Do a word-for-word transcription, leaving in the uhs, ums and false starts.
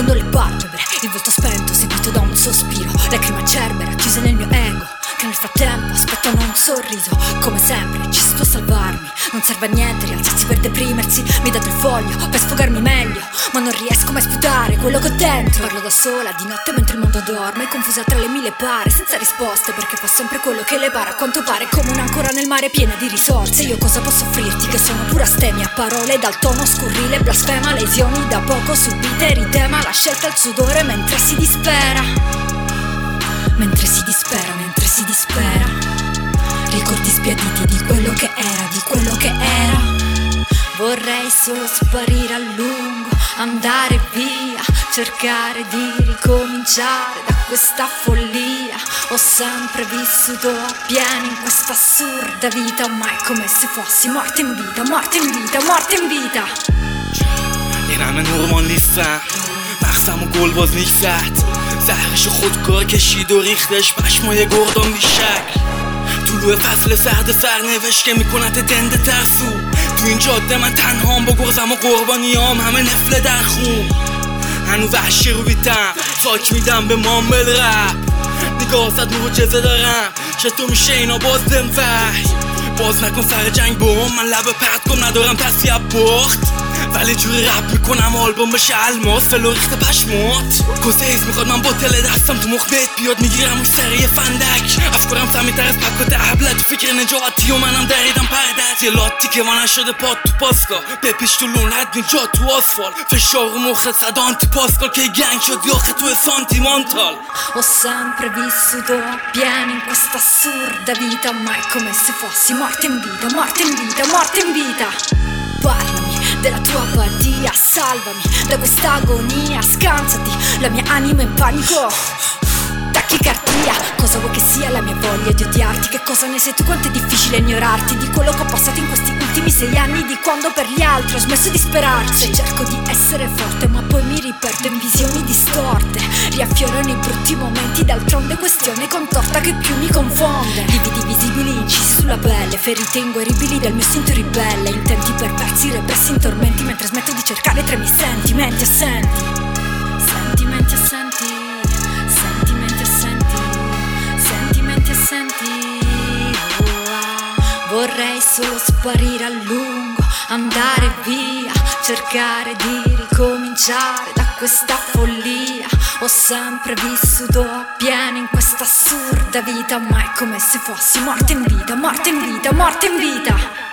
fondo le palpebre, il volto spento seguito da un sospiro, lacrima cerbera chiuse nel mio ego, che nel frattempo aspettano un sorriso. Come sempre ci sto a salvarmi, non serve a niente rialzarsi per deprimersi. Mi date il foglio per sfogarmi meglio, ma non riesco mai a sputare quello che ho dentro. Parlo da sola di notte mentre il mondo dorme, confusa tra le mille pare, senza risposte, perché fa sempre quello che le pare. A quanto pare come un'ancora nel mare piena di risorse. Io cosa posso offrirti che sono pura stemia, parole dal tono scurrile, blasfema, lesioni da poco subite, ritema la scelta al sudore mentre si dispera. Mentre si dispera, mentre si dispera. Ricordi sbiaditi di quello che era, di quello che era. Vorrei solo sparire a lungo, andare via, cercare di ricominciare da questa follia. Ho sempre vissuto a pieno in questa assurda vita, ormai come se fossi morta in vita, morta in vita, morta in vita. این همه نورمان نیستم، مغزم و گل باز نیک زد، زهرش خودکار کشید و ریختش پشمای گردان بیشک. طلوع فصل سرد سرنوشت که میکنت دنده ترسو. تو این جاده من تنهام با گرزم و قربانیام همه نفله در خون. هنو وحشی رو بیتم خاک میدم به مامل رب. نگاه زد معجزه دارم چطور میشه اینا باز دم وحی. باز نکن سر جنگ با من لبه پرد کن ندارم تصیب بخت. ولی جوری رپ میکنم آلبوم بشه الماس فلو ریخته پشمات. گسیز میخواد من با تل دستم تو مخبت بیاد میگیرم اون سریع فندک. افکارم سمیتر از پک و دهبله تو فکر نجاتی و منم دریدم پردت. یه لاتی که وانه شده پاد تو پاسکا بپیش تو لونت نجات تو آسفال. فشار و مخت صد آنتی پاسکال که گنگ شد یاخه تو سانتیمانتال. Ho sempre vissuto a pieno in questa assurda vita, ormai come se fossi morta in vita, morta in vita, morta in vita. Parlami della tua apatia, salvami da questa agonia, scansati, la mia anima in panico, tachicardia. Cosa vuoi che sia la mia voglia di odiarti? Che cosa ne sai tu? Quanto è difficile ignorarti di quello che ho passato in questi ultimi sei anni, di quando per gli altri ho smesso di sperarci. Cerco di essere forte ma poi mi riperdo in visioni distorte, riaffiorano i brutti momenti, d'altronde questione contorta che più mi confonde. Lividi visibili incisi sulla pelle, ferite inguaribili del mio istinto ribelle, intenti perversi repressi in tormenti, mentre smetto di cercare tra i miei sentimenti assenti. Sentimenti assenti, sentimenti assenti, sentimenti assenti. Vorrei solo sparire a lungo, andare via, cercare di ricominciare da questa follia. Ho sempre vissuto a pieno in questa assurda vita, ormai come se fossi morta in vita, morta in vita, morta in vita.